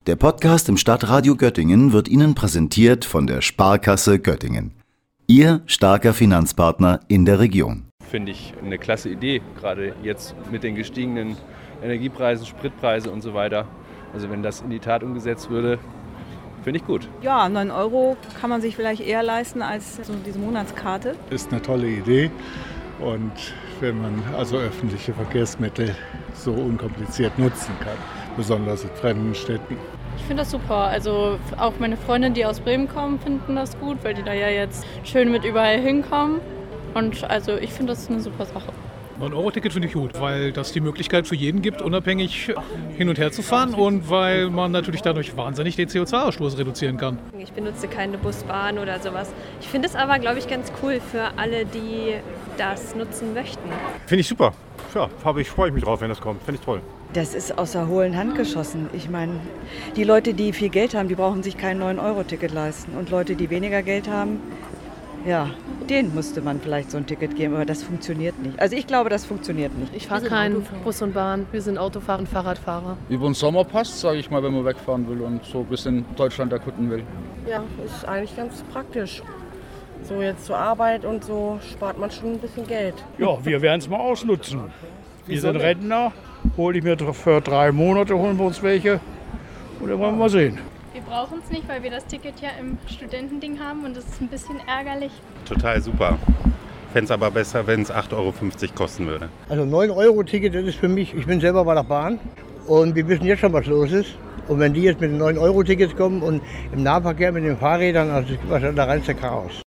Der Podcast im Stadtradio Göttingen wird Ihnen präsentiert von der Sparkasse Göttingen. Ihr starker Finanzpartner in der Region. Finde ich eine klasse Idee, gerade jetzt mit den gestiegenen Energiepreisen, Spritpreise und so weiter. Also wenn das in die Tat umgesetzt würde, finde ich gut. Ja, 9 € kann man sich vielleicht eher leisten als so diese Monatskarte. Ist eine tolle Idee und wenn man also öffentliche Verkehrsmittel so unkompliziert nutzen kann, besonders in fremden Städten. Ich finde das super. Also auch meine Freunde, die aus Bremen kommen, finden das gut, weil die da ja jetzt schön mit überall hinkommen. Und also ich finde das eine super Sache. 9-Euro-Ticket finde ich gut, weil das die Möglichkeit für jeden gibt, unabhängig hin und her zu fahren und weil man natürlich dadurch wahnsinnig den CO2-Ausstoß reduzieren kann. Ich benutze keine Busbahn oder sowas. Ich finde es aber, glaube ich, ganz cool für alle, die das nutzen möchten. Finde ich super. Ja, freue ich mich drauf, wenn das kommt. Finde ich toll. Das ist aus der hohlen Hand geschossen. Ich meine, die Leute, die viel Geld haben, die brauchen sich kein 9-Euro-Ticket leisten. Und Leute, die weniger Geld haben, ja, denen müsste man vielleicht so ein Ticket geben, aber das funktioniert nicht. Also ich glaube, das funktioniert nicht. Ich fahre keinen Bus und Bahn, wir sind Autofahrer und Fahrradfahrer. Über den Sommerpass, sage ich mal, wenn man wegfahren will und so ein bisschen Deutschland erkunden will. Ja, ist eigentlich ganz praktisch. So jetzt zur Arbeit und so spart man schon ein bisschen Geld. Ja, wir werden es mal ausnutzen. Wir sind Rentner, hole ich mir für 3 Monate, holen wir uns welche und dann wollen wir mal sehen. Wir brauchen es nicht, weil wir das Ticket ja im Studentending haben und das ist ein bisschen ärgerlich. Total super. Fände es aber besser, wenn es 8,50 € kosten würde. Also 9-Euro-Ticket, das ist für mich, ich bin selber bei der Bahn und wir wissen jetzt schon, was los ist. Und wenn die jetzt mit den 9-Euro-Tickets kommen und im Nahverkehr mit den Fahrrädern, also das ist das reinste Chaos.